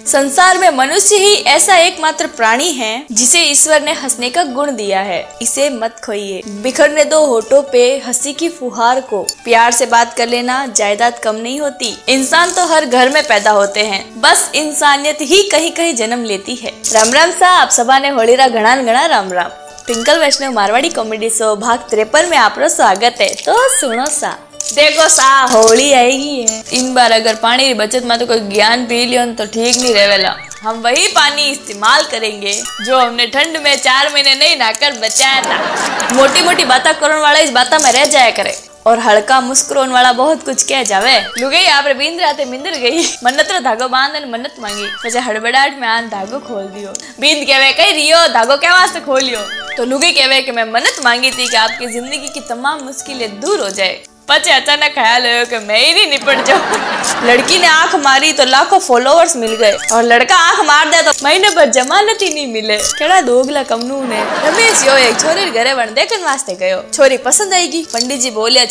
संसार में मनुष्य ही ऐसा एकमात्र प्राणी है जिसे ईश्वर ने हंसने का गुण दिया है। इसे मत खोइए, बिखरने दो होठों पे हंसी की फुहार को। प्यार से बात कर लेना, जायदाद कम नहीं होती। इंसान तो हर घर में पैदा होते हैं, बस इंसानियत ही कहीं कहीं जन्म लेती है। राम राम सा, आप सबा ने होलीरा घणा घणा राम राम। ट्विंकल वैष्णव मारवाड़ी कॉमेडी शो भाग 53 में आपका स्वागत है। तो सुनो सा, देखो सा, होली आएगी है। इन बार अगर पानी की बचत में तो कोई ज्ञान पी लियो तो ठीक नहीं रहेला। हम वही पानी इस्तेमाल करेंगे जो हमने ठंड में 4 महीने नहीं नहाकर बचाया था। मोटी मोटी बातें करने वाला इस बात में रह जाया करे और हल्का मुस्कुराने वाला बहुत कुछ कह जावे। लुगाई आपरे बींद राते मिंदर गई, मन्नत रो धागो बांध ने मन्नत मांगी, पछे हड़बड़ाहट में आन धागो खोल दियो। बींद कहवे कई रियो, धागो क्या वास्ते खोलियो? तो लुगाई कहवे कि मैं मन्नत मांगी थी कि आपकी जिंदगी की तमाम मुश्किलें दूर हो जाए। पचे अचानक ख्याल आयो कि मैं ही नहीं निपट जाऊं। लड़की ने आंख मारी तो लाखों फॉलोअर्स मिल गए और लड़का आंख मार दे तो महीने भर जमानत ही नहीं मिले। केड़ा दोगला कमनू ने। रमेश यो एक छोरी घरे वण देखन वास्ते गयो। छोरी पसंद आएगी। पंडित जी बोले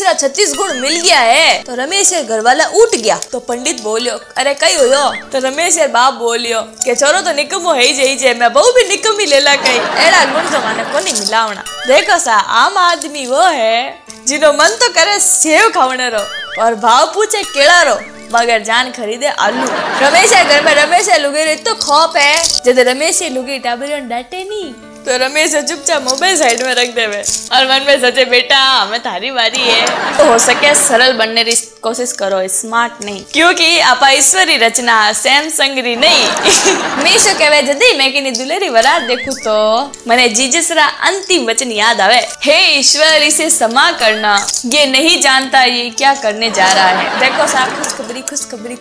36 गुण मिल गया है। तो रमेश घर वाला उठ गया। तो पंडित बोलियो अरे कई हो? तो रमेश बाप बोलियो के छोरो तो निकमो है जे, मैं बहु भी निकमी लेला कई। एड़ा गुण तो माने कोनी मिलावना। देखो सा, आम आदमी वो है जिनो मन तो करे सेव खावने रो और भाव पूछे केड़ा रो, मगर जान खरीदे आलू। रमेश घर में रमेश लुगेरी तो खौफ है। जब रमेश लुगी टाबरियन डांटे नहीं तो रमेश चुपचाप मोबाइल साइड में रख देवे और मन में सोचे बेटा हमें थारी बारी है। तो हो सके सरल बनने की कोशिश करो, स्मार्ट नहीं, क्योंकि आपा ईश्वरी रचना सैमसंग री नहीं। मीशो कहवे जदी मैं की दुलेरी वरात देखूं तो मने जीजसरा अंतिम वचन याद आवे, हे ईश्वर इसे क्षमा करना, ये नहीं जानता ये क्या करने जा रहा है। देखो सा, खुशखबरी।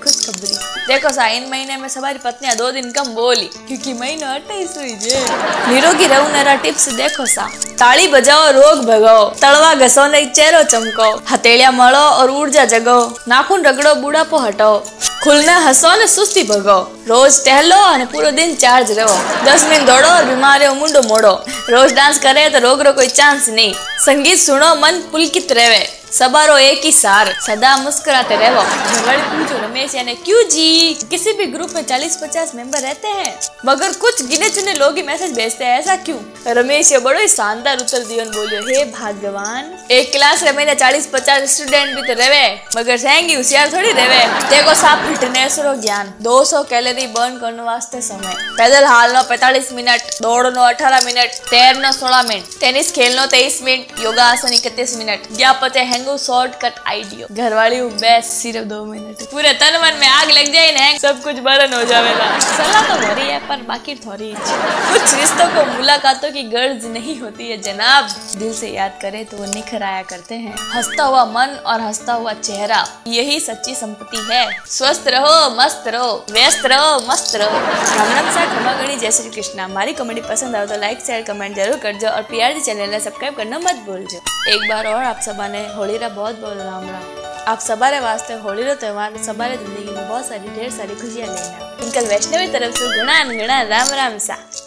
देखो सा, इन महीने में सवारी पत्नियां 2 दिन कम बोली क्योंकि महीना 28 हुई जे। निरोगी रहूनेरा टिप्स देखो सा, ताली बजाओ रोग भगाओ, तलवा घसो नहीं चेहरो चमको, हथेलिया मलो और ऊर्जा जगो, नाखून रगड़ो बुढ़ापो हटाओ, खुलने हंसो ने सुस्ती भगाओ, रोज टहलो और पूरा दिन चार्ज रहो, 10 मिनट दौड़ो और बीमारियों मुंडो मोड़ो, रोज डांस करे तो रोग रो कोई चांस नहीं, संगीत सुनो मन पुलकित रहे, सबारो एक ही सार, सदा मुस्कुराते रहो। झगड़ पूछो रमेश यानी क्यों जी? किसी भी ग्रुप में 40-50 मेंबर रहते हैं मगर कुछ गिने चुने लोग ही मैसेज भेजते हैं, ऐसा क्यों? रमेश ये बड़ो ही शानदार उत्तर दियो बोलियो, हे भगवान, एक क्लास रे मैंने 40-50 स्टूडेंट भी तो रहे मगर रहेंगी होशियार थोड़ी रहे। देखो साहब, फिटनेस रो ज्ञान, 200 कैलोरी बर्न करने वास्ते समय, पैदल हालनो 45 मिनट, दौड़नो 18 मिनट, तैरनो 16 मिनट, टेनिस खेलनो 23 मिनट, योगा आसन 31 मिनट, या पते शॉर्टकट आइडियो, घरवाली बेस्ट सिर्फ 2 मिनट, पूरे तन मन में आग लग जाए ना, सब कुछ बरन हो जाएगा। सलाह तो हो रही है पर बाकी थोड़ी। कुछ रिश्तों को मुलाकातों की गर्ज नहीं होती है जनाब, दिल से याद करे तो वो निखर आया करते हैं। हंसता हुआ मन और हंसता हुआ चेहरा, यही सच्ची संपत्ति है। स्वस्थ रहो, मस्त रहो, व्यस्त रहो, मस्त रहो। राम सा, खमा गणी, जय श्री कृष्णा। हमारी कॉमेडी पसंद आओ तो लाइक शेयर कमेंट जरूर कर जाओ और PRG चैनल सब्सक्राइब करना मत भूल जाओ। एक बार और आप सबा ने होली बहुत राम राम। आप सबारे वास्ते होली रो त्योहार सबारे जिंदगी में बहुत सारी ढेर सारी खुशियां लेना। ट्विंकल वैष्णवी तरफ से घणा राम राम सा।